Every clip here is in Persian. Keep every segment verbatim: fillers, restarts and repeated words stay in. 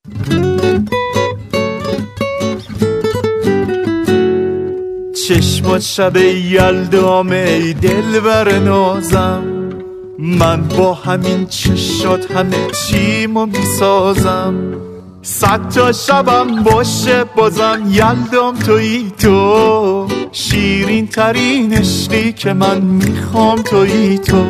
چشمات شب یلدام ای دلبر نازم، من با همین چشات همه چیمو میسازم. صد تا شبم باشه بازم یلدام تویی تو، شیرین ترین عشقی که من میخوام تویی تو.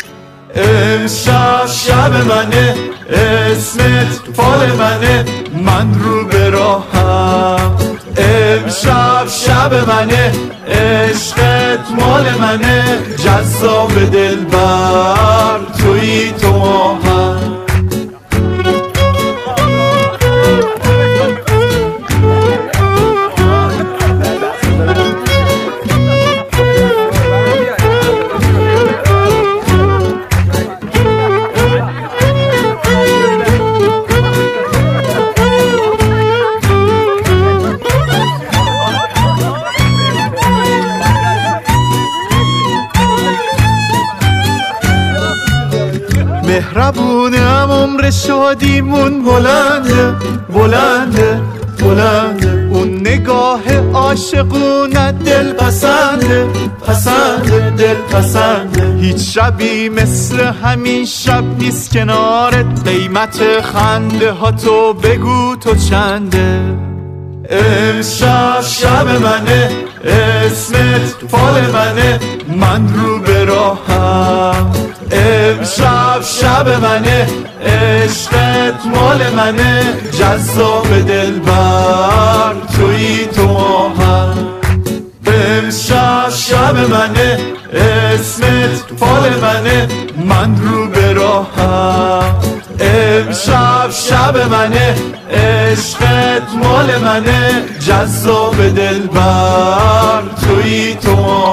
امشب شب منه، اسمت فال منه، من رو به راهم. امشب شب منه، عشقت مال منه، جذاب دلبر تویی تو ماهم. مهربونم عمر شادیمون بلنده بلنده بلنده، اون نگاه عاشقونه دل پسنده پسنده دل پسنده. هیچ شبی مثل همین شب نیست کنارت، قیمت خنده ها تو بگو تو چنده. امشب شب منه، اسمت فال منه، من رو به راهم. امشب شب منه، عشقت مال منه، جذاب دلبر تویی تو ماهم. امشب شب منه، اسمت فال منه، من رو به راهم. امشب شب منه، عشقت مال منه، جذاب دلبر تویی تو ماهم.